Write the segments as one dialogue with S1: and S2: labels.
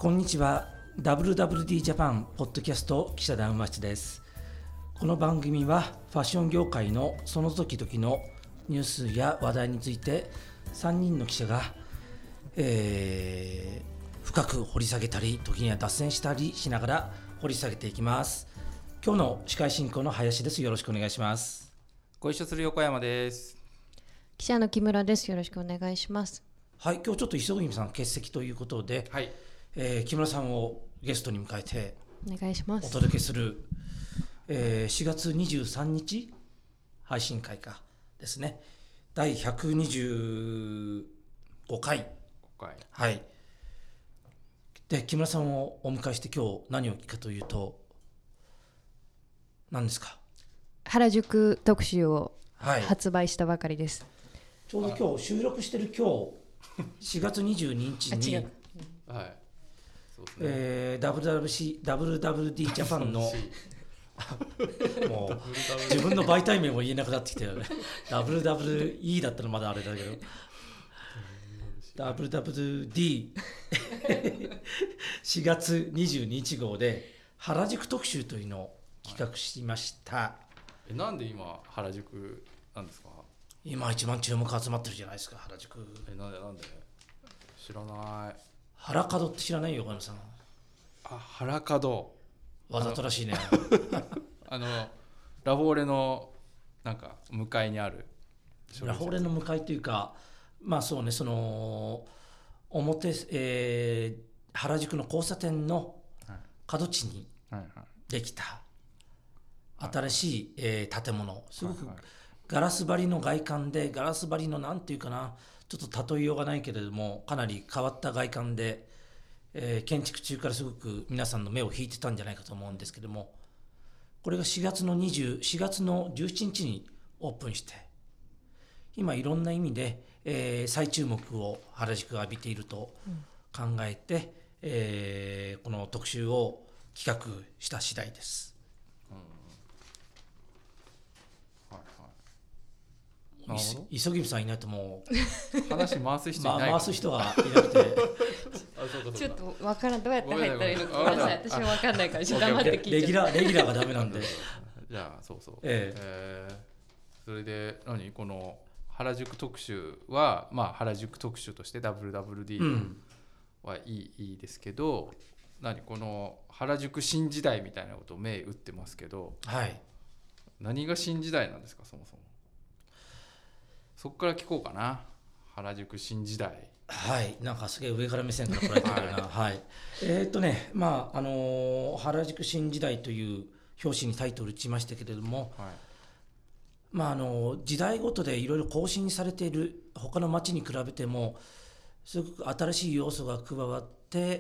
S1: こんにちは。 WWD ジャパンポッドキャスト記者談話室です。この番組はファッション業界のその時々のニュースや話題について3人の記者が、深く掘り下げたり時には脱線したりしながら掘り下げていきます。今日の司会進行の林です。よろしくお願いします。
S2: ご一緒する横山です。
S3: 記者の木村です。よろしくお願いします。
S1: はい、今日ちょっと磯君さん欠席ということで、
S2: はい、
S1: 木村さんをゲストに迎えて
S3: お願いしま
S1: お
S3: す。
S1: 届けする、4月23日配信会かですね。第125回。はい。で、木村さんをお迎えして今日何を聞くかというと何ですか？
S3: 原宿特集を
S1: はい。
S3: 発売したばかりです。
S1: ちょうど今日収録してる今日4月22日に
S3: 違う。
S2: はい、そうですね。
S1: WWD ジャパンのもう自分の媒体名も言えなくなってきたよね。WWE だったらまだあれだけど WWD 4月22日号で原宿特集というのを企画しました。
S2: なんで今原宿なんですか？
S1: 今一番注目集まってるじゃないですか、原宿。
S2: なんで知らない。
S1: 原門って知らないよ、岡野さん。
S2: 原門。
S1: わざとらしいね。
S2: ラフォーレのなんか向かいにある。
S1: ラフォーレの向かいというか、まあそうね、その表、原宿の交差点の角地にできた新しい、建物、すごくガラス張りの外観で、ガラス張りのなんていうかな、ちょっと例えようがないけれどもかなり変わった外観で、建築中からすごく皆さんの目を引いてたんじゃないかと思うんですけども、これが4月の17日にオープンして、今いろんな意味で、再注目を原宿が浴びていると考えて、この特集を企画した次第です。磯君さんいないともう
S2: 話回す人いない
S1: 回す人がいなくて
S3: ちょっとわからん、どうやって入ったらいいのかごめんなさい。私もわかんないからちょっと黙って聞いちゃう。
S1: レギュラーがダメなんで
S2: じゃあそう、
S1: そ
S2: れでこの原宿特集は、まあ、原宿特集として WWD はいいですけど、この原宿新時代みたいなことを銘打ってますけど、
S1: はい、
S2: 何が新時代なんですか？そもそもそこから聞こうかな。原宿新時代。はい、
S1: なんかすげえ上から目線から来られてるな。はい、まあ原宿新時代という表紙にタイトル打ちましたけれども、
S2: はい、
S1: まあ時代ごとでいろいろ更新されている他の街に比べてもすごく新しい要素が加わって、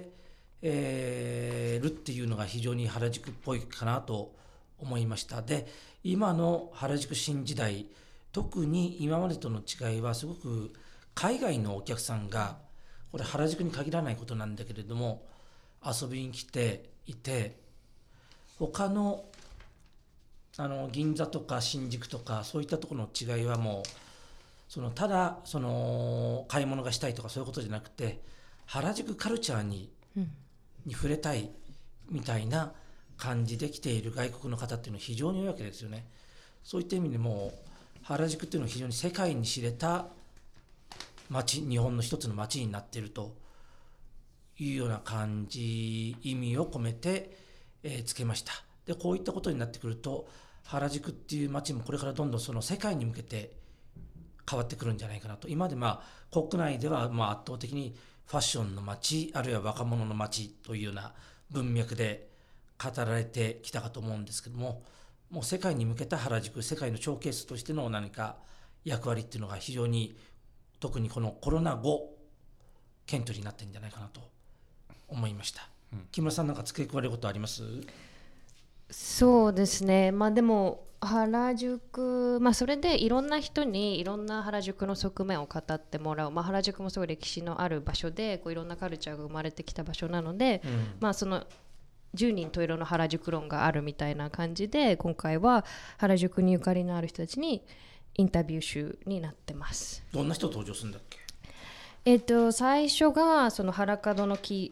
S1: るっていうのが非常に原宿っぽいかなと思いました。で、今の原宿新時代、特に今までとの違いはすごく海外のお客さんが、これ原宿に限らないことなんだけれども遊びに来ていて、他の銀座とか新宿とかそういったところの違いはもうただ買い物がしたいとかそういうことじゃなくて、原宿カルチャーに触れたいみたいな感じで来ている外国の方っていうのは非常に多いわけですよね。そういった意味でも原宿っていうのは非常に世界に知れた街、日本の一つの街になっているというような感じ、意味を込めて、つけました。で、こういったことになってくると原宿っていう街もこれからどんどんその世界に向けて変わってくるんじゃないかなと。今まで国内では圧倒的にファッションの街、あるいは若者の街というような文脈で語られてきたかと思うんですけども、もう世界に向けた原宿、世界のショーケースとしての何か役割っていうのが非常に、特にこのコロナ後顕著になってるんじゃないかなと思いました。木村さん、なんか付け加えることあります？
S3: そうですね、でも原宿、それでいろんな人にいろんな原宿の側面を語ってもらう、原宿もすごい歴史のある場所でいろんなカルチャーが生まれてきた場所なので、その10人十色の原宿論があるみたいな感じで、今回は原宿にゆかりのある人たちにインタビュー集になってます。
S1: どんな人登場するんだっけ？
S3: 最初がその原門の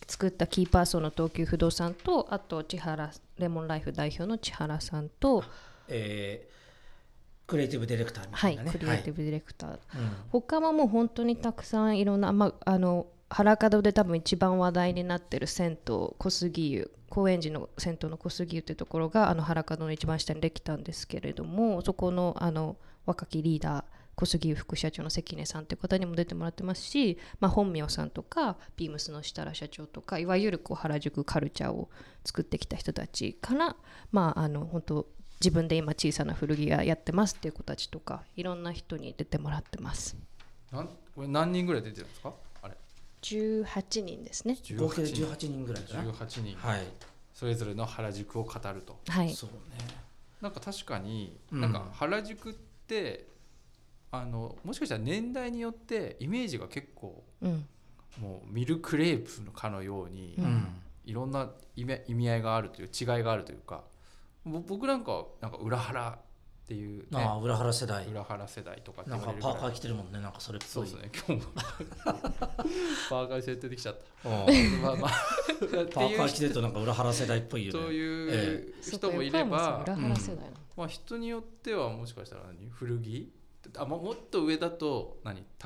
S3: 作ったキーパーソンの東急不動産と、あと千原レモンライフ代表の千原さんと、
S1: クリエイティブディレクターみたいなね、
S3: クリエイティブディレクター、
S1: うん、
S3: 他はもう本当にたくさんいろんな、原門で多分一番話題になってる銭湯小杉湯、高円寺の銭湯の小杉湯ってところが原門の一番下にできたんですけれども、そこの若きリーダー小杉湯副社長の関根さんという方にも出てもらってますし、本名さんとかビームスの設楽社長とか、いわゆる原宿カルチャーを作ってきた人たちから、本当自分で今小さな古着屋やってますっていう子たちとか、いろんな人に出てもらってます。
S2: これ何人ぐらい出てるんですか？あれ
S3: 18人ですね。
S1: 合計で18人ぐらいかな。
S2: 18人、
S1: はい、
S2: それぞれの原宿を語ると。
S3: はい、
S1: そうね。
S2: なんか確かに、なんか原宿ってもしかしたら年代によってイメージが結構、もうミルクレープのかのように、いろんな意味合いがあるという違いがあるというか、僕なんか裏原っていう、ね、
S1: 裏原世代
S2: とかって
S1: なんかパーカー着てるもんね、なんかそれっぽい。
S2: そうですね、今日もパーカーして出てきちゃった。
S1: パーカー着てるとなんか裏原世代っぽいよね。
S2: そういう人もいれば、
S3: 裏原世代の、
S2: 人によってはもしかしたら古着、もっと上だと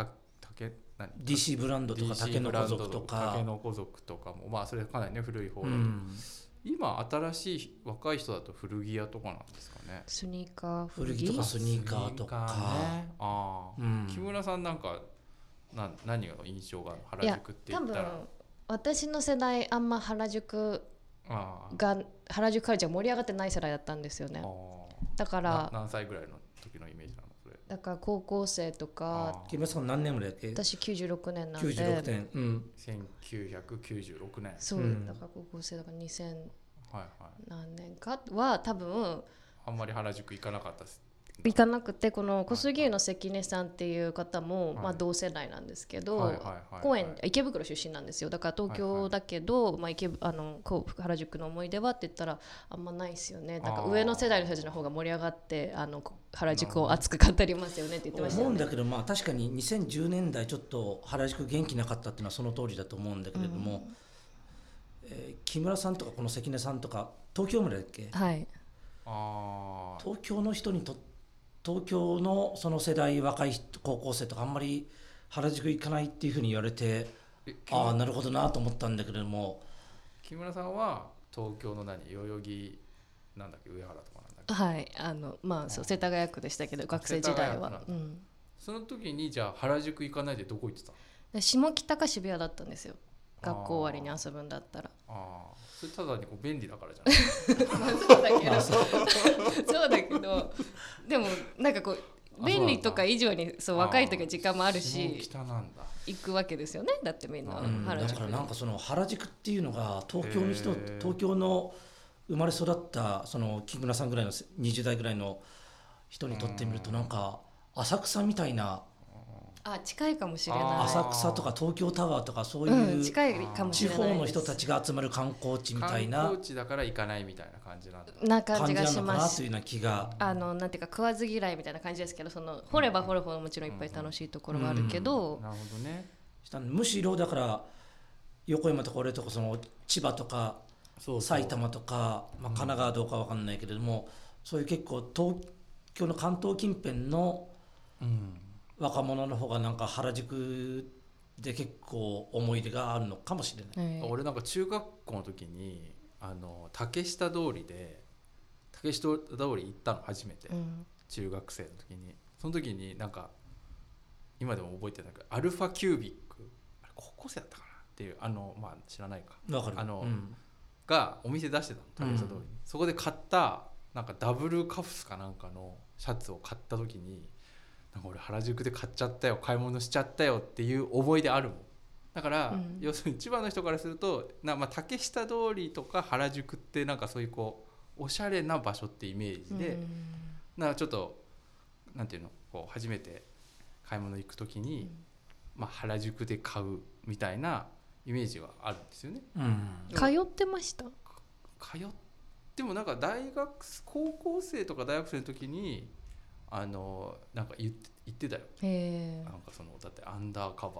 S1: DC ブランドとか竹の子族とか
S2: 竹の子族とかも、それかなりね古い方だと、今新しい若い人だと古着屋とかなんですかね。
S3: スニーカー
S1: 古着とかスニーカーとか、
S2: 木村さんなんか何が印象がある原宿って言ったら。
S3: 多分私の世代あんま原宿カルチャー盛り上がってない世代だったんですよね。だから
S2: 何歳ぐらいの時のイメージなのそれ？
S3: だから高校生とか。
S1: 木村さん何年ぐらいだっけ？
S3: 私96年なんで。
S1: 96年、
S2: 1996年。
S3: そう、だから高校生だから2000何年かは多分
S2: あんまり原宿行かなかったです。
S3: 行かなくて、この小杉湯の関根さんっていう方も、同世代なんですけど、池袋出身なんですよ。だから東京だけど、原宿の思い出はって言ったらあんまないですよね。だから上の世代の人たちの方が盛り上がって原宿を熱く語りますよねって言ってましたよね。
S1: 思うんだけど、確かに2010年代ちょっと原宿元気なかったっていうのはその通りだと思うんだけれども、木村さんとかこの関根さんとか東京生まれだっけ？
S3: はい。
S1: 東京の人に東京のその世代若い高校生とかあんまり原宿行かないっていうふうに言われて、なるほどなと思ったんだけれども、
S2: 木村さんは東京の代々木なんだっけ、上原とかなんだっけ？
S3: はい、そう世田谷区でしたけど学生時代は、
S2: その時にじゃあ原宿行かないでどこ行ってた？
S3: 下北か渋谷だったんですよ。学校終わりに遊ぶんだったら。
S2: それただに便利だからじゃない？
S3: そうだけどでもなんか便利とか以上に若い時は時間もあるし行くわけですよね。だってみんな
S1: 原宿だからなんかその原宿っていうのが東京の生まれ育ったその木村さんぐらいの20代ぐらいの人にとってみるとなんか浅草みたいな、
S3: 近いかもしれない。
S1: 浅草とか東京タワーとかそういう
S3: 近いかもし
S1: 地
S3: れない
S1: 方の人たちが集まる観光地みたいな、
S2: 観光地だから行かないみたいな感じ
S3: な感じがします。
S1: というような気が、
S3: なんていうか食わず嫌いみたいな感じですけど、掘れば掘るほどもちろんいっぱい楽しいところがあるけど、
S2: なるほどね。
S1: むしろだから横山とか俺とかその千葉とか埼玉とか、神奈川どうか分かんないけれども、そういう結構東京の関東近辺の若者の方がなんか原宿で結構思い出があるのかもしれない。
S2: 俺なんか中学校の時に竹下通り行ったの初めて、中学生の時に。その時になんか今でも覚えてないけどアルファキュービック、高校生だったかなっていう知らないか、
S1: 分かる、
S2: がお店出してたの、竹下通りに。そこで買ったなんかダブルカフスかなんかのシャツを買った時に、なんか俺原宿で買っちゃったよ、買い物しちゃったよっていう思い出あるもん。だから、要するに千葉の人からすると竹下通りとか原宿ってなんかそういうおしゃれな場所ってイメージで、なんかちょっとなんていうの、初めて買い物行く時に、原宿で買うみたいなイメージがあるんですよね。
S3: 通ってました？
S2: でもなんか高校生とか大学生の時になんか言ってたよ。なんかだってアンダーカバーとかが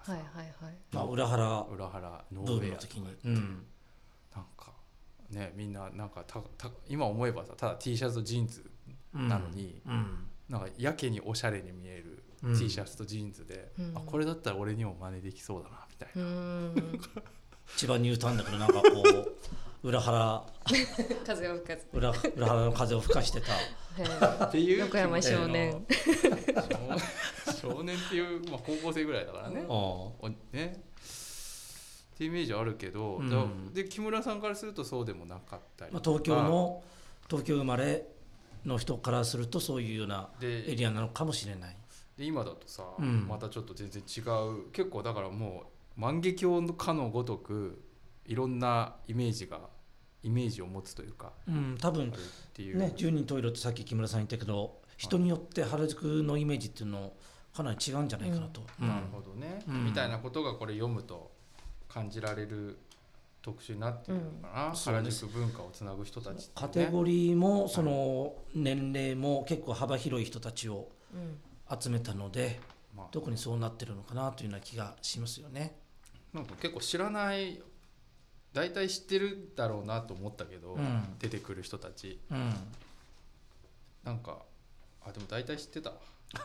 S2: かさ、
S3: はいはいはい。
S1: まあ、裏腹
S2: 裏腹ノ
S1: ブ
S2: ーウェアとか
S1: ームの時に、うん、
S2: なんかねみんななんか今思えばさただ T シャツとジーンズなのに、
S1: うん
S2: なんかやけにおしゃれに見える
S1: うん
S2: T シャツとジーンズで、
S3: うん
S2: あこれだったら俺にも真似できそうだなみたいな、
S1: 一番ニュータウンだけどなんかこう裏腹
S3: 風を吹かず。
S1: 裏腹の風を吹かしてた
S2: っていう
S3: 横山少年。
S2: 少年っていう、まあ、高校生ぐらいだからね、ねっていうイメージあるけど、
S1: うん
S2: で木村さんからするとそうでもなかったり
S1: まあ、
S2: とか、
S1: 東京生まれの人からするとそういうようなエリアなのかもしれない。
S2: で今だとさ、
S1: うん
S2: またちょっと全然違う結構だからもう万華鏡のかのごとくいろんなイメージを持つというか
S1: うん、多分
S2: あるっていう、
S1: ね、10人十色ってさっき木村さん言ったけど人によって原宿のイメージっていうのかなり違うんじゃないかなと、
S2: なるほどね、
S1: うん
S2: みたいなことがこれ読むと感じられる特集になってるのかな、
S1: そうです
S2: 原宿文化をつなぐ人たちって、ね、
S1: カテゴリーもその年齢も結構幅広い人たちを集めたので、
S2: まあ、
S1: 特にそうなってるのかなというような気がしますよね。
S2: なんか結構知らない大体知ってるだろうなと思ったけど、
S1: うん
S2: 出てくる人たち
S1: うん
S2: なんかでも大体知ってたわ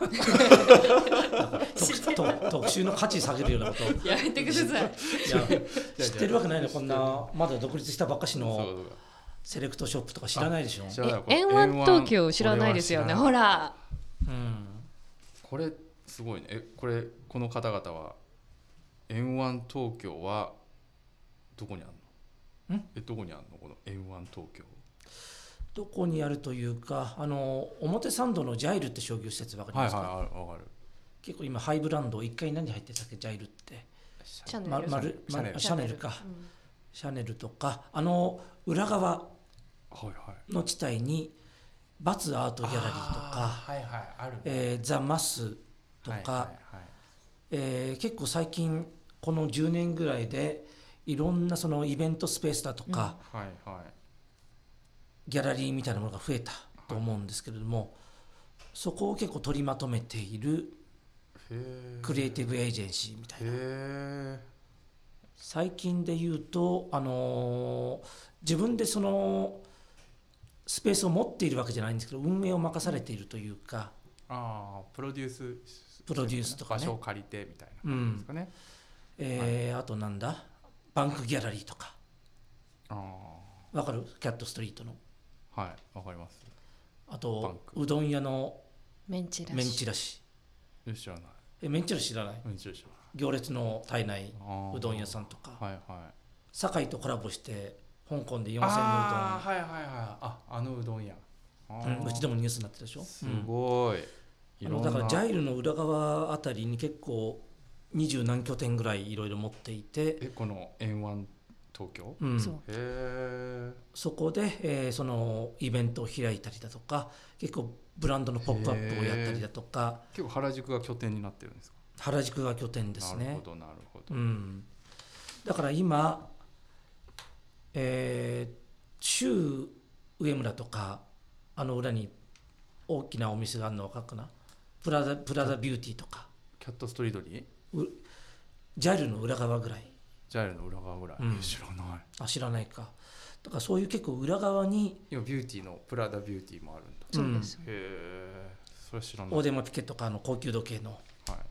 S1: 特集の価値下げるようなこと
S3: やめてください。
S1: いや知ってるわけないのこんなまだ独立したばっかし
S2: そ
S1: の
S2: う
S1: セレクトショップとか知らないでしょ。
S2: 知らない
S3: 円湾東京知らないですよね。ほら。
S1: うん
S2: これすごいね。この方々は円湾東京はどこにあるの？どこにあるのこの円湾東京？
S1: どこにあるというか表参道のジャイルって商業施設わかりますか？
S2: はいはいわかる。
S1: 結構今ハイブランド1階何入ってたっけジャイルって、
S3: シャネル。
S1: シャネルか、シャネルとか裏側
S2: はいはい
S1: の地帯にバツアートギャラリーとか、
S2: はいはいある。
S1: ザ・マスとか、
S2: はいはいはい
S1: 結構最近この10年ぐらいでいろんなそのイベントスペースだとか、
S2: はいはい。
S1: ギャラリーみたいなものが増えたと思うんですけれども、そこを結構取りまとめているクリエイティブエージェンシーみたいな。最近で言うと、自分でそのスペースを持っているわけじゃないんですけど運営を任されているというか、
S2: プロデュース
S1: とかね
S2: 場所を借りてみたいな感じですかね。
S1: あとなんだバンクギャラリーとかわかる？キャットストリートの
S2: はいわかります。
S1: あとうどん屋の
S3: メンチラシ。
S2: 知らない。
S1: メンチラシ知らない？
S2: 知らない。
S1: 行列の絶えないうどん屋さんとか、
S2: はいはい。
S1: 堺とコラボして香港で4000のうどん、
S2: はいはいはいうどん屋。
S1: うちでもニュースになってたでしょ。
S2: すごい。
S1: だからジャイルの裏側あたりに結構20何拠点ぐらいいろいろ持っていて、
S2: この円湾東京、
S1: そこで、そのイベントを開いたりだとか結構ブランドのポップアップをやったりだとか、
S2: 結構原宿が拠点になってるんですか？
S1: 原宿が拠点ですね。
S2: なるほどなるほど、
S1: だから今、旧上村とか裏に大きなお店があるの分かるかな。プラザビューティーとか
S2: キャットストリートに
S1: ジャイルの裏側ぐらい。
S2: ジャイルの裏側ぐらい、知らない。
S1: 知らないか。だからそういう結構裏側に
S2: 今ビューティーのプラダビューティーもあるんだ。
S3: そうです。
S2: へえ、それは知らない。
S1: オーデマピケとか高級時計の、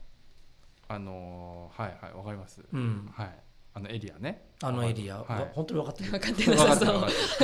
S2: はいはいわかります、はいエリアね。
S1: エリア、本当に分かってる？
S3: 分かってなさそう。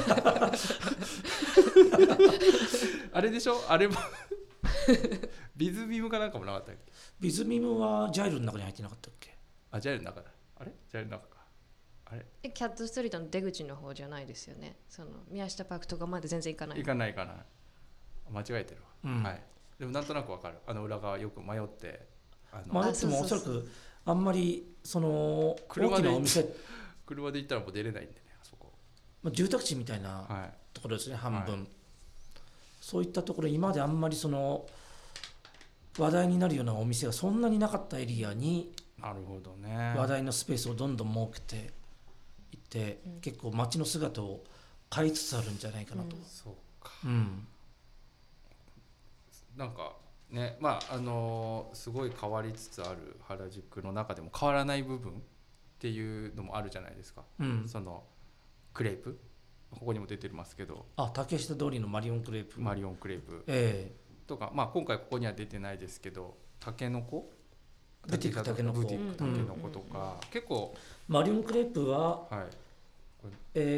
S2: あれでしょ？あれもビズビームかなんかもなかったっけ？
S1: ビズビームはジャイルの中に入ってなかったっけ？
S2: ジャイルの中だ。あれジャイルの中か。あれ
S3: キャットストリートの出口の方じゃないですよね。その宮下パークとかまで全然行かない。
S2: 行かない間違えてるわ、はい。でもなんとなくわかる。裏側よく迷って
S1: 迷ってもおそらくあんまりその大きなお店
S2: 車で行ったらもう出れないんでね、あそこ。
S1: 住宅地みたいなところですね、半分、そういったところ今まであんまりその話題になるようなお店がそんなになかったエリアに
S2: なるほどね。
S1: 話題のスペースをどんどん設けていって、結構街の姿を変えつつあるんじゃないかなと。
S2: そうか。
S1: うん。
S2: なんかね、まあすごい変わりつつある原宿の中でも変わらない部分っていうのもあるじゃないですか、
S1: うん、
S2: そのクレープ、ここにも出てますけど、
S1: 竹下通りのマリオンクレープ、
S2: マリオンクレープとか、まあ、今回ここには出てないですけど、タケノコ、
S1: ブティックタケノコ、
S2: ブティックタケノコとか、結構
S1: マリオンクレープは、
S2: はい、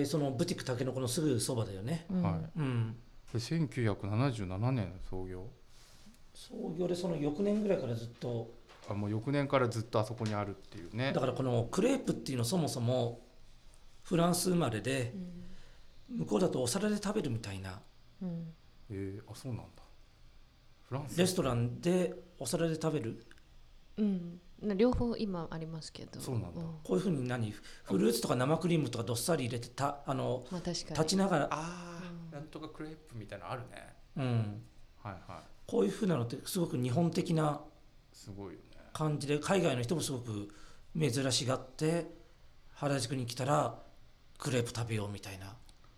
S1: そのブティックタケノコのすぐそばだよね、
S2: はい、で1977年創業
S1: でその翌年ぐらいからずっと、
S2: もう翌年からずっとあそこにあるっていうね。
S1: だからこのクレープっていうのそもそもフランス生まれで、向こうだとお皿で食べるみたいな、
S2: あ、そうなんだ。フランス
S1: レストランでお皿で食べる、
S3: 両方今ありますけど、
S2: そうなんだ、
S1: こういうふうにフルーツとか生クリームとかどっさり入れて
S3: まあ、確かに
S1: 立ちながら、
S2: なんとかクレープみたいなのあるね。はいはい。
S1: こういうふうなのってすごく日本的な
S2: すごいよね。
S1: 感じで、海外の人もすごく珍しがって原宿に来たらクレープ食べようみたいな、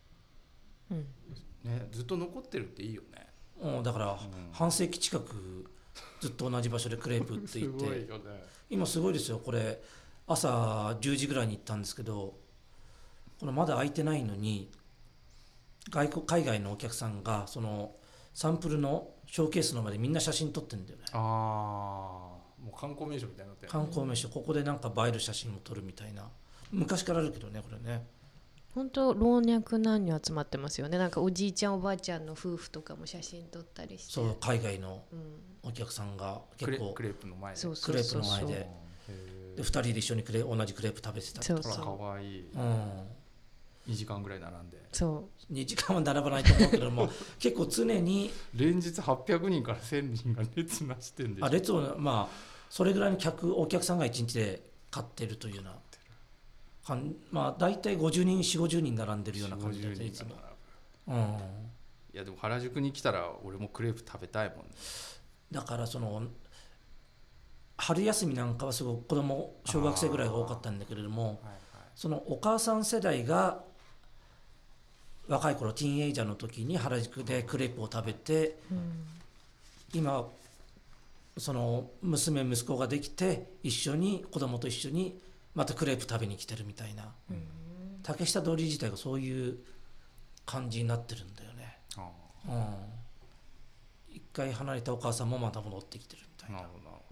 S2: ね、ずっと残ってるっていいよね。
S1: だから半世紀近くずっと同じ場所でクレープって言って
S2: すごいよね。
S1: 今すごいですよ。これ朝10時ぐらいに行ったんですけど、このまだ開いてないのに海外のお客さんがそのサンプルのショーケースの前でみんな写真撮ってるんだよね。
S2: もう観光名所みたいになってる。
S1: 観光名所、ここでなんか映える写真を撮るみたいな、昔からあるけどね、これね。
S3: 本当老若男女集まってますよね。なんかおじいちゃんおばあちゃんの夫婦とかも写真撮ったりして、
S1: そう海外のお客さんが結構
S2: クレープの前で、
S1: クレープの前で2人で一緒に同じクレープ食べてたりとか。
S2: かわいい、2時間ぐらい並んで、
S3: そう
S1: 2時間は並ばないと思うけども結構常に
S2: 連日800人から1000人が列なしてんでしょ。
S1: 列をまあそれぐらいのお客さんが1日で買ってるというような、まあ大体50人4050人並んでるような感じでいつも。
S2: いやでも原宿に来たら俺もクレープ食べたいもんね。
S1: だからその春休みなんかはすごく子供小学生ぐらいが多かったんだけれども、そのお母さん世代が若い頃ティーンエイジャーの時に原宿でクレープを食べて、今その娘息子ができて一緒に子供と一緒にまたクレープ食べに来てるみたいな、竹下通り自体がそういう感じになってるんだよね。一回離れたお母さんもまた戻ってきてるみたいな。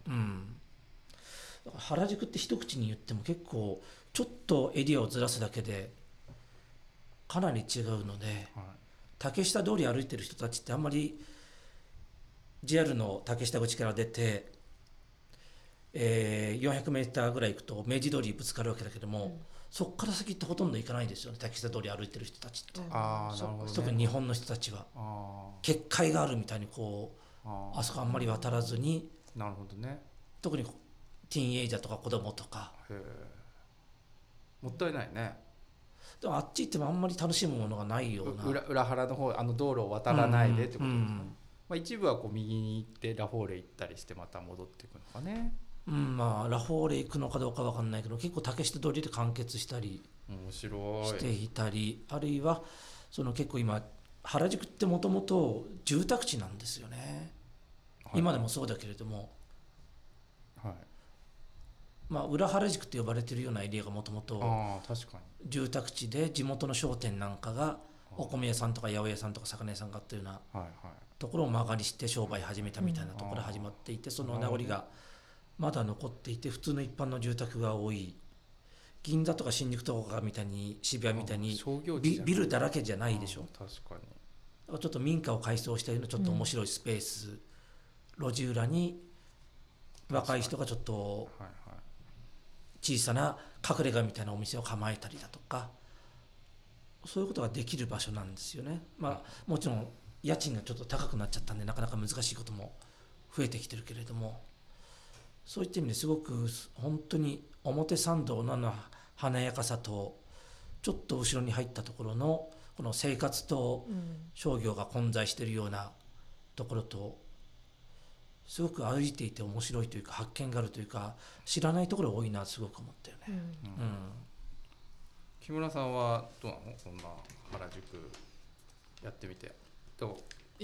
S1: だから原宿って一口に言っても結構ちょっとエリアをずらすだけでかなり違うので、竹下通り歩いてる人たちってあんまり JR の竹下口から出て、400メーターぐらい行くと明治通りぶつかるわけだけども、そこから先ってほとんど行かないですよね、竹下通り歩いてる人たちって。特に日本の人たちは結界があるみたいにこうあそこあんまり渡らずに、
S2: なるほどね。
S1: 特にティーンエイジャーとか子供とか。
S2: もったいないね。
S1: でもあっち行ってもあんまり楽しむものがないような。
S2: 裏原の方、道路を渡らないでってことですか。まあ、一部はこう右に行ってラフォーレ行ったりしてまた戻っていくのかね。
S1: まあラフォーレ行くのかどうか分かんないけど、結構竹下通りで完結したりしていたり、あるいはその結構今原宿ってもともと住宅地なんですよね、今でもそうだけれども、まあ裏原宿って呼ばれてるようなエリアがもともと住宅地で、地元の商店なんかがお米屋さんとか八百屋さんとか魚屋さんがあったようなところを間借りして商売始めたみたいなところが始まっていて、その名残がまだ残っていて、普通の一般の住宅が多い。銀座とか新宿とかみたいに渋谷みたいにビルだらけじゃないでしょ。
S2: 確か
S1: にちょっと民家を改装したようなちょっと面白いスペース、路地裏に若い人がちょっと小さな隠れ家みたいなお店を構えたりだとか、そういうことができる場所なんですよね。まあもちろん家賃がちょっと高くなっちゃったんでなかなか難しいことも増えてきてるけれども、そういった意味ですごく本当に表参道の華やかさとちょっと後ろに入ったところのこの生活と商業が混在しているようなところと、すごく歩いていて面白いというか発見があるというか、知らないところ多いなとすごく思ったよね。
S2: 木村さんはどうなの、こんな原宿やってみて。今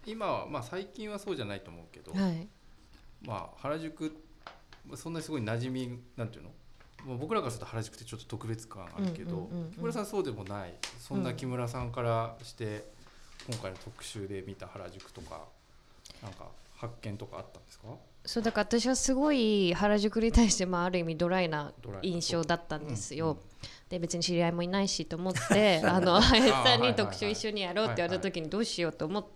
S2: 今は、まあ、最近はそうじゃないと思うけど、
S3: はい
S2: まあ、原宿そんなにすごい馴染みなんていうの、まあ、僕らからすると原宿ってちょっと特別感あるけど、木村さんそうでもない、そんな木村さんからして、今回の特集で見た原宿とかなんか発見とかあったんですか？
S3: そうだから私はすごい原宿に対して、まあ、ある意味ドライな印象だったんですよ、で別に知り合いもいないしと思って林さんに特集一緒にやろうって言われた時にどうしようと思って、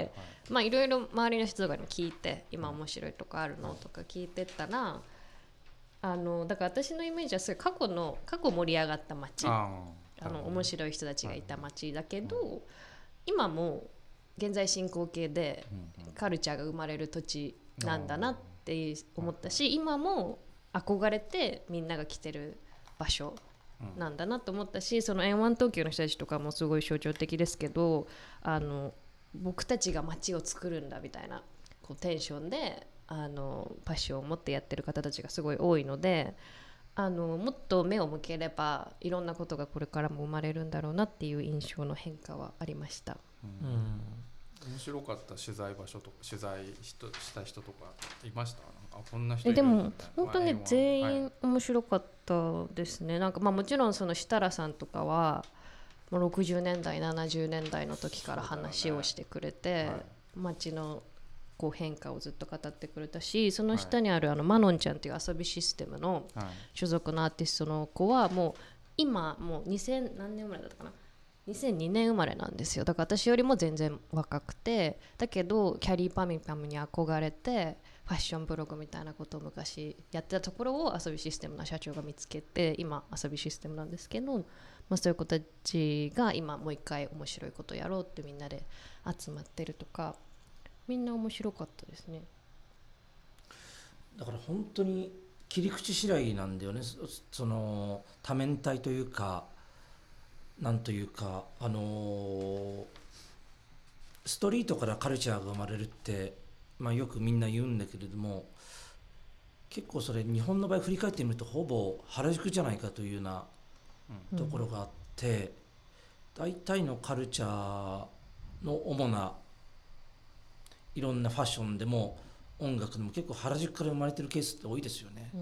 S3: まあいろいろ周りの人とかに聞いて、今面白いとかあるのとか聞いてったら、だから私のイメージはすごい過去盛り上がった街、面白い人たちがいた街だけど、今も現在進行形でカルチャーが生まれる土地なんだなって思ったし、今も憧れてみんなが来てる場所なんだなと思ったし、その N1 東京の人たちとかもすごい象徴的ですけど、僕たちが街を作るんだみたいなこうテンションでパッションを持ってやってる方たちがすごい多いので、もっと目を向ければいろんなことがこれからも生まれるんだろうなっていう印象の変化はありました。
S2: 面白かった取材場所とか取材した人とかいました？なんかこんな人いる
S3: でも
S2: んだみたいな。
S3: 本当に全員面白かったですね。なんかまあもちろんその設楽さんとかはもう60年代70年代の時から話をしてくれて、街のこう変化をずっと語ってくれたし、その下にあるマノンちゃんっていう遊びシステムの所属のアーティストの子はもう今もう2000何年生まれだったかな、2002年生まれなんですよ。だから私よりも全然若くて、だけどキャリーパミュパムに憧れてファッションブログみたいなことを昔やってたところを遊びシステムの社長が見つけて、今遊びシステムなんですけど、まあ、そういう子たちが今もう一回面白いことやろうってみんなで集まってるとか、みんな面白かったですね。
S1: だから本当に切り口次第なんだよね。その多面体というか、なんというか、ストリートからカルチャーが生まれるって、まあ、よくみんな言うんだけれども、結構それ日本の場合振り返ってみるとほぼ原宿じゃないかというようなところがあって、大体のカルチャーの主ないろんなファッションでも音楽でも結構原宿から生まれてるケースって多いですよね。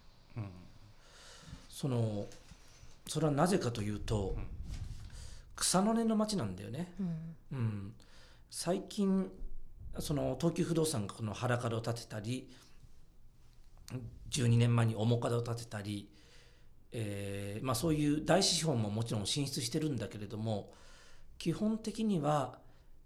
S1: それはなぜかというと、草の根の街なんだよね。最近その東急不動産がこの原角を建てたり、12年前に面角を建てたり、まあ、そういう大資本ももちろん進出してるんだけれども、基本的には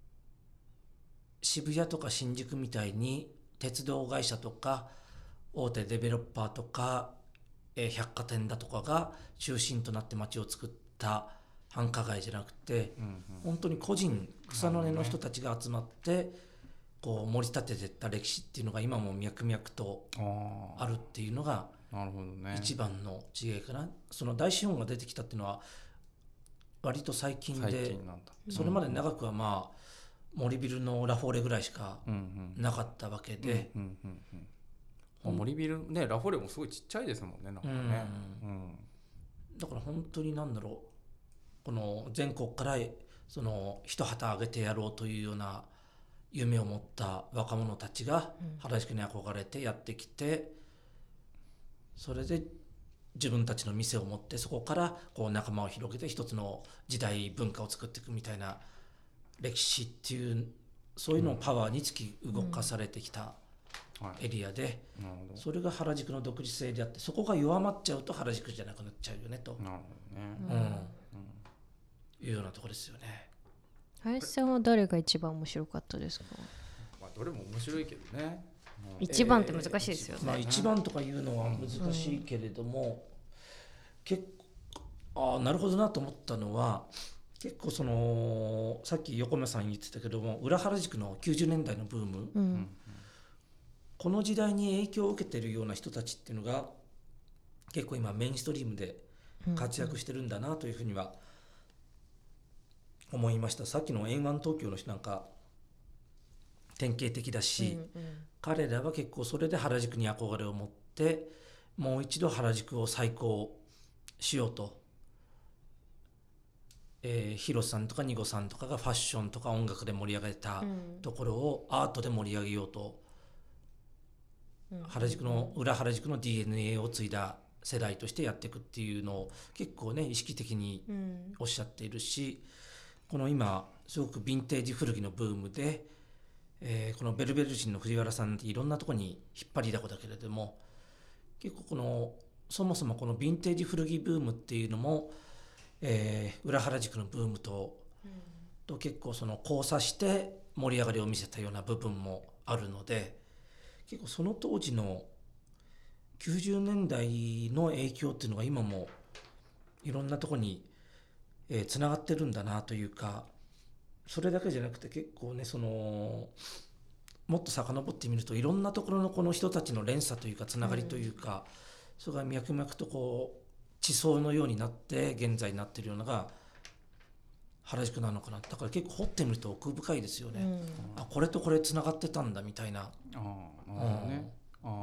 S1: 渋谷とか新宿みたいに鉄道会社とか大手デベロッパーとか、百貨店だとかが中心となって街を作った繁華街じゃなくて、本当に個人草の根の人たちが集まってこう盛り立てていった歴史っていうのが今も脈々とあるっていうのが一番の違いかな。その大資本が出てきたっていうのは割と最近で、それまで長くはまあ森ビルのラフォーレぐらいしかなかったわけで、
S2: 森ビルね、ラフォーレもすごいちっちゃいですもんね、なんかね。
S1: だから本当に何だろう、この全国からその一旗あげてやろうというような夢を持った若者たちが原宿に憧れてやってきて、それで自分たちの店を持って、そこからこう仲間を広げて一つの時代文化を作っていくみたいな歴史っていう、そういうのをパワーに突き動かされてきたエリアで、それが原宿の独自性であって、そこが弱まっちゃうと原宿じゃなくなっちゃうよねというようなところですよね。
S3: 林さんは誰が一番面白かったですか？
S2: まあ、どれも面白いけどね。
S3: 一番って難しいですよね。
S1: まあ、一番とかいうのは難しいけれども、結構なるほどなと思ったのは、結構そのさっき横山さん言ってたけども、裏原宿の90年代のブーム、この時代に影響を受けているような人たちっていうのが結構今メインストリームで活躍してるんだなというふうには思いました。さっきの N1 東京の人なんか典型的だし、彼らは結構それで原宿に憧れを持ってもう一度原宿を再興しようとヒロさんとかニゴさんとかがファッションとか音楽で盛り上げたところをアートで盛り上げようと、原宿の裏原宿の DNA を継いだ世代としてやっていくっていうのを結構ね意識的におっしゃっているし、この今すごくヴィンテージ古着のブームで、このベルベル人の藤原さんっていろんなところに引っ張りだこだけれども、結構このそもそもこのヴィンテージ古着ブームっていうのも、裏原宿のブームと結構その交差して盛り上がりを見せたような部分もあるので、結構その当時の90年代の影響っていうのが今もいろんなところにつながってるんだなというか、それだけじゃなくて結構ね、そのもっと遡ってみるといろんなところのこの人たちの連鎖というかつながりというか、それが脈々とこう地層のようになって現在になっているようなのが原宿なのかな。だから結構掘ってみると奥深いですよね、あ、これとこれつながってたんだみたいな。
S2: なるほどね。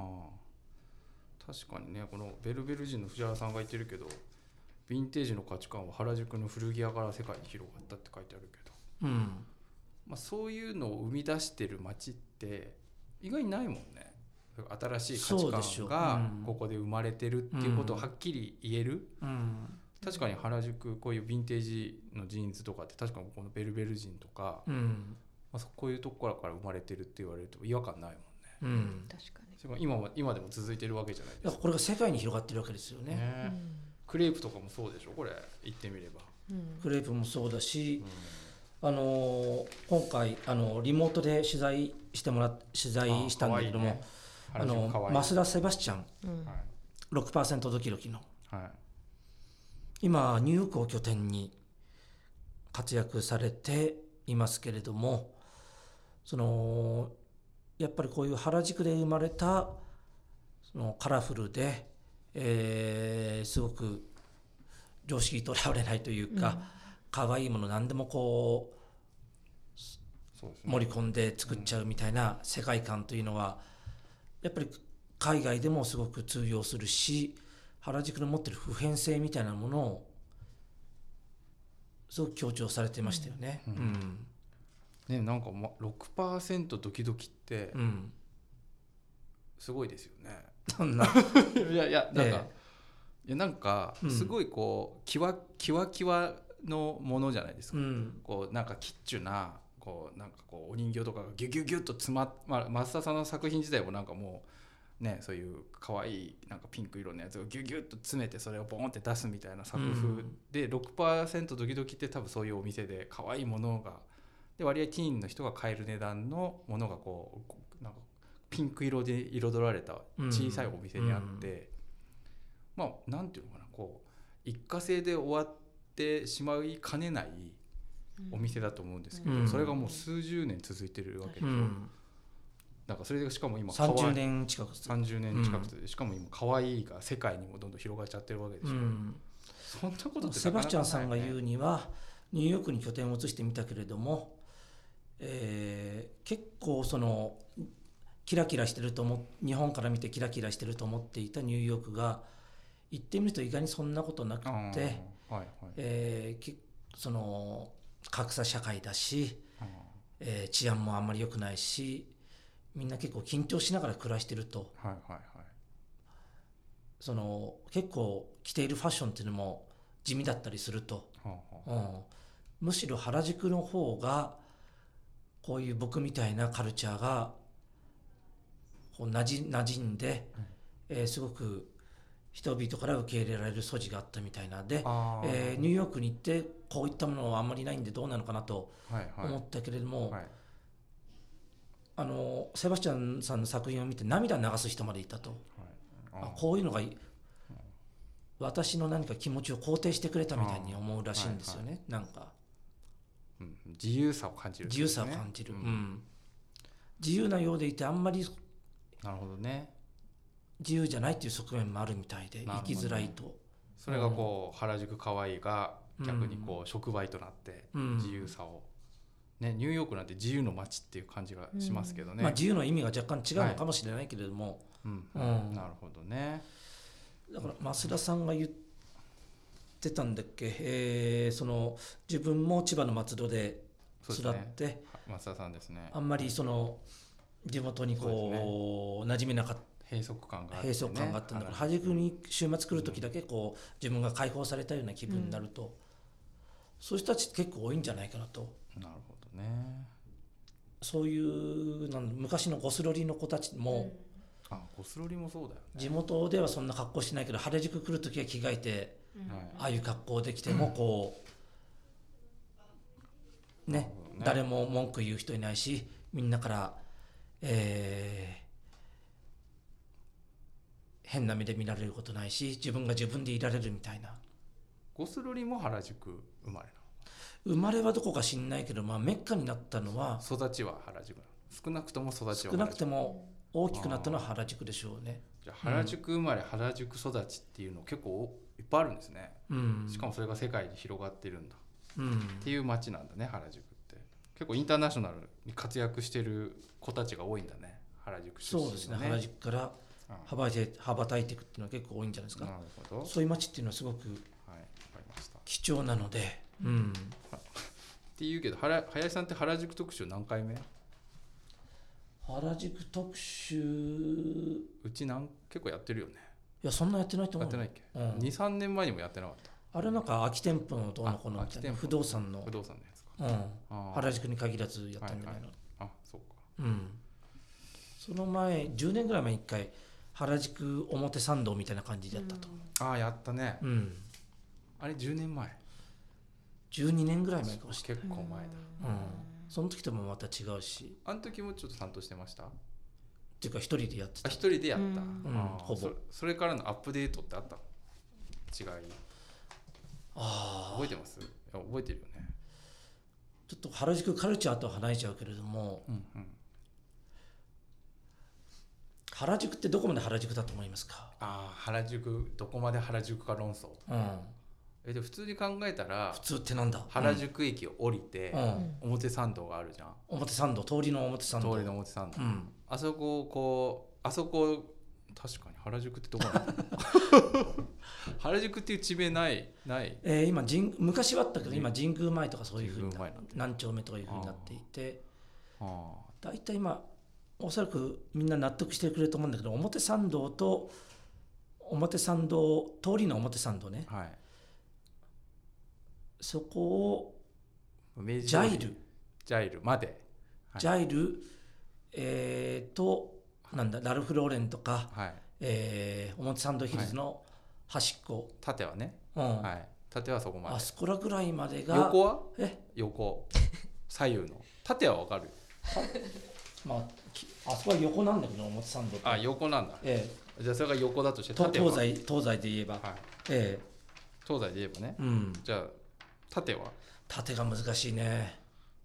S2: 確かにね、このベルベル人の藤原さんが言ってるけど、ヴィンテージの価値観は原宿の古着屋から世界に広がったって書いてあるけど、まあ、そういうのを生み出してる街って意外にないもんね。新しい価値観がここで生まれてるっていうことをはっきり言える、確かに原宿こういうヴィンテージのジーンズとかって確かにこのベルベル人とか、まあ、こういうところから生まれてるって言われると違和感ないもんね、
S3: 確かに
S2: 今でも続いてるわけじゃないですか。
S1: これが世界に広がってるわけですよね。
S2: クレープとかもそうでしょ、これ言ってみれば、
S1: クレープもそうだし、今回リモートで取材したんだけども、増田セバスチャン、6% ドキドキの、今ニューヨークを拠点に活躍されていますけれども、そのやっぱりこういう原宿で生まれたそのカラフルで、すごく常識とらわれないというか、可愛いもの何でもこう盛り込んで作っちゃうみたいな世界観というのはやっぱり海外でもすごく通用するし、原宿の持ってる普遍性みたいなものをすごく強調されてましたよね。
S2: ね、なんか 6% ドキドキってすごいですよね。いやなんかすごいこうキワのものじゃないですか、こうなんかキッチュなこうなんかこうお人形とかがギュギュギュッと詰まっ、増田さんの作品自体もなんかもうね、そういう可愛いなんかピンク色のやつをギュギュッと詰めてそれをボーンって出すみたいな作風で、6% ドキドキって多分そういうお店で可愛いものがで割合ティーンの人が買える値段のものがこうなんかピンク色で彩られた小さいお店にあって、まあなんていうのかな、こう一過性で終わってしまいかねないお店だと思うんですけど、それがもう数十年続いてるわけでしょ。なんかそれでしかも今
S1: 30年近く
S2: で、しかも今可愛いが世界にもどんどん広がっちゃってるわけでしょ。そんなことって
S1: セバスチャンさんが言うにはニューヨークに拠点を移してみたけれども、結構そのキラキラしてると日本から見てキラキラしてると思っていたニューヨークが行ってみると意外にそんなことなくて、その格差社会だし、治安もあんまり良くないし、みんな結構緊張しながら暮らしてると、その結構着ているファッションっていうのも地味だったりすると、むしろ原宿の方がこういう僕みたいなカルチャーがこう馴染んで、すごく人々から受け入れられる素地があったみたいなで、ニューヨークに行ってこういったものはあんまりないんでどうなのかなと思ったけれども、セバスチャンさんの作品を見て涙流す人までいたと、こういうのが私の何か気持ちを肯定してくれたみたいに思うらしいんですよね。なんか
S2: 自由さを感じる、
S1: 自由さを感じる、自由なようでいてあんまり
S2: なるほどね、
S1: 自由じゃないっていう側面もあるみたいで、生きづらいと、
S2: それがこう原宿かわいいが逆にこう触媒となって自由さを、ね、ニューヨークなんて自由の街っていう感じがしますけどね、
S1: 自由の意味が若干違うのかもしれないけれども、
S2: なるほどね。
S1: だから増田さんが言ってたんだっけ、その自分も千葉の松戸で育って、
S2: 松田さんですね。
S1: あんまりその地元にこう馴染めなかった
S2: 閉塞感があって、
S1: 閉塞感があったんだから、原宿に週末来る時だけこう自分が解放されたような気分になると、そういう人たち結構多いんじゃないかなと。
S2: なるほどね。
S1: そういう昔のゴスロリの子たちも、
S2: ゴスロリもそうだよね。
S1: 地元ではそんな格好しないけど原宿来る時は着替えて、ああいう格好できてもこうね、誰も文句言う人いないし、みんなから、変な目で見られることないし、自分が自分でいられるみたいな。
S2: ゴスロリも原宿生まれなの？
S1: 生まれはどこか知んないけど、メッカになったのは
S2: 育ちは原宿なの？少なくとも育ちは原宿。
S1: 少なくても大きくなったのは原宿でしょうね。
S2: じゃあ原宿生まれ、原宿育ちっていうの結構いっぱいあるんですね、しかもそれが世界に広がってるんだ、っていう街なんだね、原宿って。結構インターナショナルに活躍してる子たちが多いんだね、原宿出身のね。
S1: そうですね、原宿から羽ばたいていくっていうのは結構多いんじゃないですか。
S2: なるほど。
S1: そういう街っていうのはすごく
S2: はい、わかりました。
S1: 貴重なので、
S2: っていうけど、林さんって原宿特集何回目？
S1: 原宿特集、
S2: うち結構やってるよね。
S1: いやそんなやってないと思う。
S2: やってないっけ、2、3年前にもやってなかった。
S1: あれなんか空き店舗のどうのこうのみたいな、不動産の
S2: やつか、
S1: 原宿に限らずやったんじゃないの。
S2: そうか。
S1: その前10年ぐらい前に1回原宿表参道みたいな感じだったと。
S2: やったね。あれ10年前、
S1: 12年ぐらい前かもしれない。
S2: 結構前だ。
S1: その時ともまた違うし、
S2: あの時もちょっと担当してました？
S1: っていうか一人でやってた。
S2: 一人でやった。
S1: ほぼ。
S2: それからのアップデートってあったの？違い。覚えてます？覚えてるよね。
S1: ちょっと原宿カルチャーとは離れちゃうけれども、原宿ってどこまで原宿だと思いますか？
S2: 原宿どこまで原宿か論争。で普通に考えたら、
S1: 普通ってなんだ？
S2: 原宿駅を降りて、表参道があるじゃん。
S1: 表参道、通りの表参道。
S2: 通りの表参道。あそこ確かに原宿ってどこなの？原宿っていう地名ない。
S1: 今昔はあったけど、今神宮前とかそういうふうに何丁目とかいうふうになっていて、だいたい今おそらくみんな納得してくれると思うんだけど、表参道と表参道、通りの表参道ね、そこをジャイルまで、ジャイル、なんだラルフローレンとか、表参道ヒルズの端っこ、
S2: 縦はね、縦はそこまで。
S1: あそこらぐらいまでが。
S2: 横は？横左右の縦は分かる。
S1: あそこは横なんだけど、表参道って。
S2: 横なんだ。じゃあそれが横だとして、
S1: 縦は東西で言えば、
S2: 東西で言えばね、じゃあ縦は？
S1: 縦が難しいね。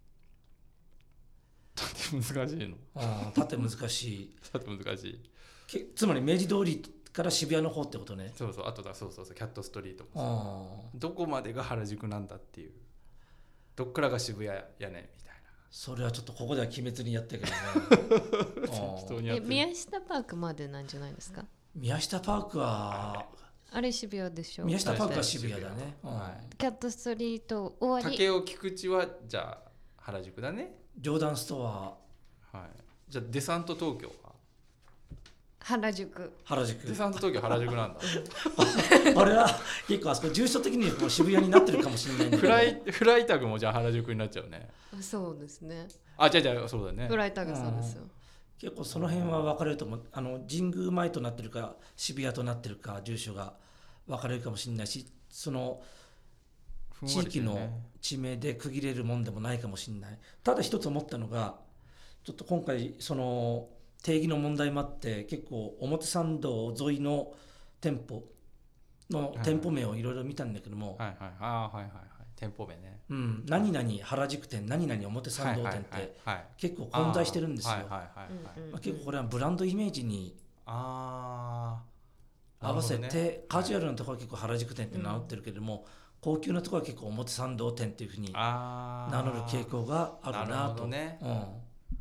S2: 縦難しいの？
S1: 縦難しい。
S2: 縦難しい。
S1: つまり明治通りから渋谷の方ってことね。
S2: そう、あとだ、そうキャットストリートもどこまでが原宿なんだっていう、どっからが渋谷やねんみたいな。
S1: それはちょっとここでは決めずにやってるけどね。
S3: 宮下パークまでなんじゃないですか？
S1: 宮下パークは
S3: あれ渋谷でしょ。
S1: 宮下パークは渋谷だね。
S3: キャットストリート終わり。
S2: 竹尾菊池はじゃあ原宿だね。
S1: ジョーダンストア、
S2: じゃあデサント東京は
S3: 原宿。
S2: デサント東京原宿なんだ。
S1: あれは結構あそこ住所的にもう渋谷になってるかもしれないんだけど、
S2: フライタグもじゃあ原宿になっちゃうね。
S3: そうですね。
S2: じゃあそうだね。
S3: フライタグそうですよ。
S1: 結構その辺は分かれると思う。神宮前となってるか渋谷となってるか住所が分かれるかもしれないし、その地域の地名で区切れるもんでもないかもしれない。ただ一つ思ったのが、ちょっと今回その定義の問題もあって、結構表参道沿いの店舗の店舗名をいろいろ見たんだけども、
S2: 店舗名ね、
S1: 何々原宿店、何々表参道店って結構混在してるんですよ。結構これはブランドイメージに合わせて、カジュアルなところは結構原宿店って名乗ってるけれども、高級なところは結構表参道店っていうふうに名乗る傾向があるなと。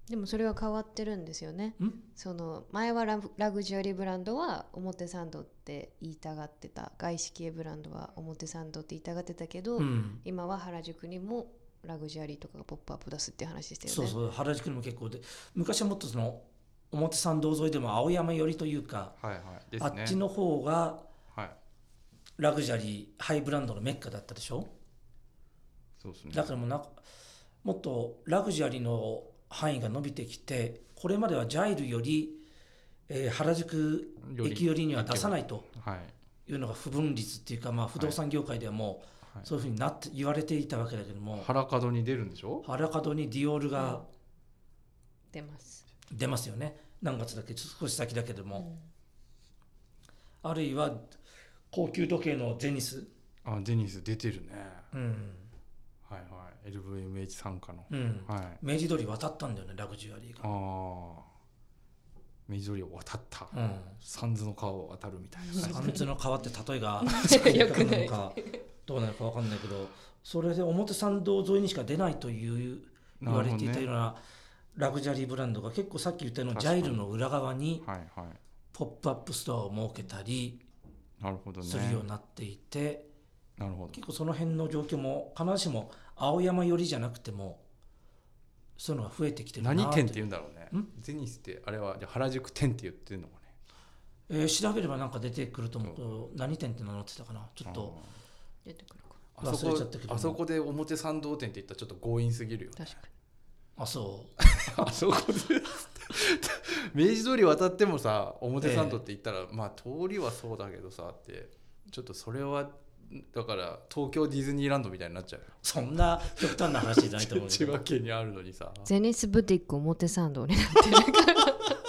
S3: でもそれは変わってるんですよね。
S1: ん
S3: その前はラグジュアリーブランドは表参道って言いたがってた、外資系ブランドは表参道って言いたがってたけど、
S1: うん、
S3: 今は原宿にもラグジュアリーとかがポップアップ出すっていう話でしたよね。
S1: そうそう原宿にも結構で、昔はもっとその表参道沿いでも青山寄りというか、
S2: はいはいですね、
S1: あっちの方が
S2: はい
S1: ラグジュアリーハイブランドのメッカだったでしょ。
S2: そうですね。
S1: だからもっとラグジュアリーの範囲が伸びてきて、これまではジャイルより、原宿駅寄りには出さないと
S2: はい
S1: いうのが不分率っていうか、まあ、不動産業界ではもうそういうふうになって言われていたわけだけども、
S2: 原角に出るんでしょ。
S1: 原角にディオールが
S3: 出ます。
S1: 出ますよね。何月だっけ、少し先だけども、あるいは高級時計のゼニス、
S2: あデニス出てるね、
S1: うん
S2: はいはい LVMH 傘下の、
S1: うん
S2: はい、
S1: 明治通り渡ったんだよね、ラグジュアリーが。
S2: ああ明治通りを渡った、
S1: うん
S2: 三途の川を渡るみたいな感じ
S1: 三途の川って例えが
S3: よくない
S1: のかどうなのか分かんないけど、それで表参道沿いにしか出ないという言われていたようなラグジュアリーブランドが結構さっき言ったようなジャイルの裏側に
S2: はいはい
S1: ポップアップストアを設けたり
S2: なるほどね
S1: するようになっていて、
S2: なるほど
S1: 結構その辺の状況も必ずしも青山寄りじゃなくてもそういうのが増えてきてるなと。
S2: 何店って言うんだろうね
S1: ん
S2: ゼニスってあれはじゃあ原宿店って言ってるのかね。
S1: 調べればなんか出てくると思うけど、何店って名乗ってたかな、ちょっと
S3: 出てくるか
S2: あそ
S1: 忘れちゃったけども、
S2: あそこで表参道店って言ったらちょっと強引すぎるよね。
S3: 確か
S1: あそ
S2: あそこで明治通り渡ってもさ表参道って言ったら、まあ通りはそうだけどさってちょっとそれはだから東京ディズニーランドみたいになっちゃうよ。
S1: そんな極端な話じゃないと思うけ
S2: 千
S1: ど
S2: 葉県にあるのにさ
S3: に。ゼニスブティック表参道になってるから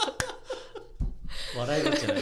S1: 笑い事じゃない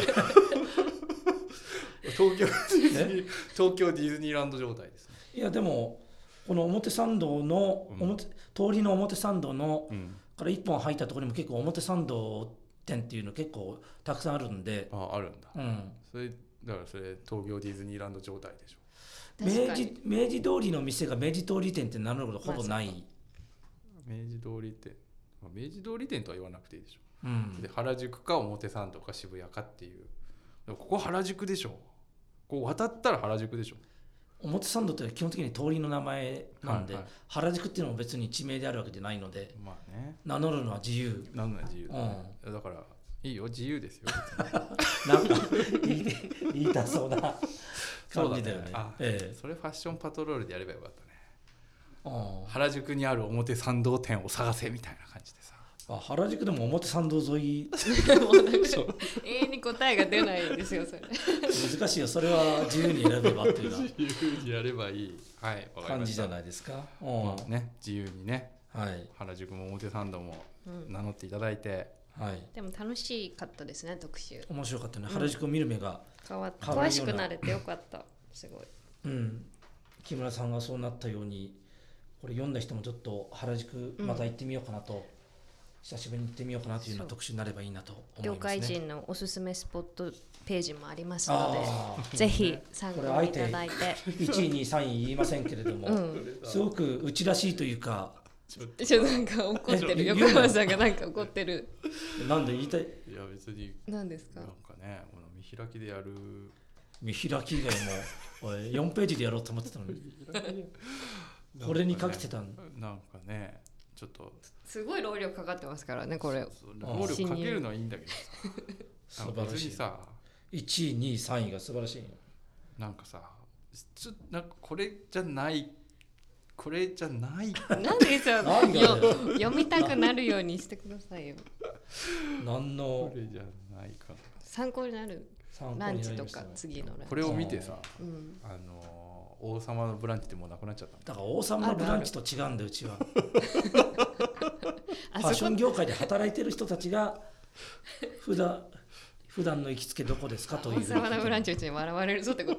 S2: 東京ディズニーランド状態ですね。
S1: いやでもこの表参道の通りの表参道のから一本入ったところにも結構表参道店っていうの結構たくさんあるんで、
S2: あるんだ、
S1: うん、
S2: それだからそれ東京ディズニーランド状態でしょ。
S1: 明治通りの店が明治通り店って名乗ることほぼない、
S2: 明治通り店、明治通り店とは言わなくていいでしょ、
S1: うん、
S2: で原宿か表参道か渋谷かっていう。でもここ原宿でしょ。ここ渡ったら原宿でしょ。
S1: 表参道って基本的に通りの名前なんで、
S2: はいはい
S1: 原宿っていうのも別に地名であるわけじゃないので
S2: まあね
S1: 名乗るのは自由。
S2: なんなら自由だ、ねだからいいよ自由ですよ
S1: なんか言いたそうな感じだよね。
S2: それファッションパトロールでやればよかったね。
S1: うん
S2: 原宿にある表参道店を探せみたいな感じでさ。
S1: 原宿でも表参道沿い
S3: もうなんか永遠に答えが出ないんですよそれ。
S1: 難しいよ、それは自由に選べばっていうよ
S2: 自由にやればいい、はい、
S1: うな感じじゃないですか。
S2: まあね、自由にね、
S1: はい、
S2: 原宿も表参道も名乗っていただいて、
S1: はい、
S3: でも楽しかったですね特集。
S1: 面白かったね、原宿を見る目が
S3: 詳しくなれてよかったすごい。
S1: 木村さんがそうなったようにこれ読んだ人もちょっと原宿また行ってみようかなと、久しぶりに行ってみようかなというような特集になればいいなと思いますね。
S3: 業界人のおすすめスポットページもありますのでぜひ参考にいただいて。
S1: 1位2位3位言いませんけれども、すごくうちらしいというか、
S3: ちょっとなんか怒ってる横山さんがなんか怒ってる。
S1: なんで言いたい。
S2: いや別に
S3: 何ですか。
S2: なんかねこの見開きでやる
S1: 見開き以外も4ページでやろうと思ってたのにこれにかけてたん
S2: なんかねちょっと
S3: すごい労力かかってますからねこれ。
S2: 労力かけるのはいいんだけどさ
S1: 素晴らしい。
S2: さ
S1: 1位2位3位が素晴らしいよ。
S2: なんかさなんかこれじゃない
S3: なんでさ読みたくなるようにしてくださいよ。
S1: 何の
S2: これじゃないか
S3: 参考になるランチとか次のランチ
S2: これを見てさ、王様のブランチってもうなくなっちゃったん
S1: だから王様のブランチと違うんだようちは。ファッション業界で働いてる人たちが普段の行きつけどこですかという。
S3: 王様のブランチうちに笑われるぞってこと？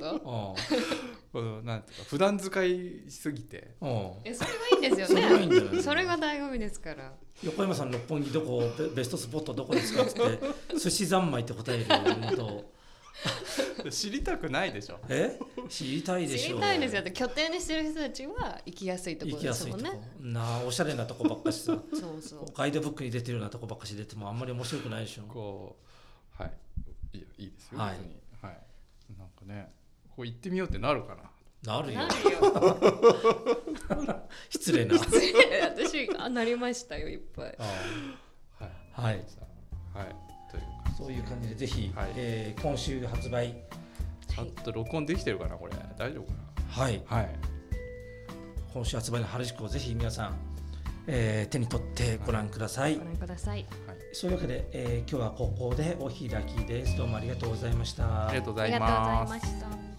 S2: なんていうか普段使いしすぎて。
S3: それはいいんですよね。
S1: それはいいんだよね。
S3: それが醍醐味ですから。
S1: 横山さん六本木どこベストスポットどこですかって寿司三昧って答えるのと
S2: 知りたくないでしょ。
S1: 知りたいでしょ。
S3: 知りたいですよ。拠点にしてる人たちは行きやすいところですもんね。
S1: 行きやすいとこなあ、おしゃれなとこばっかしさ
S3: そうそう
S1: ガイドブックに出てるようなとこばっかし出てもあんまり面白くないでしょ。
S2: こう、はい、いいですよ、
S1: はい
S2: 別に、はい、なんかね、こう行ってみようってなるかな。
S1: なるよ。
S3: なるよ。
S1: 失礼な。
S3: 私なりましたよ、いっぱい。
S2: はい
S1: はい、
S2: はい、というか
S1: そういう感じでぜひ、
S2: はい
S1: 今週発売、
S2: ちゃんと録音できてるかな、これ大丈夫か
S1: はい、
S2: な。はい、
S1: 今週発売の原宿をぜひ皆さん、手に取ってご覧ください。
S3: ご覧ください。
S1: そういうわけで、今日はここでお開きです。どうもありがとうございました。
S2: ありがとうござい
S3: ありがとうござい
S2: ます。
S3: ました。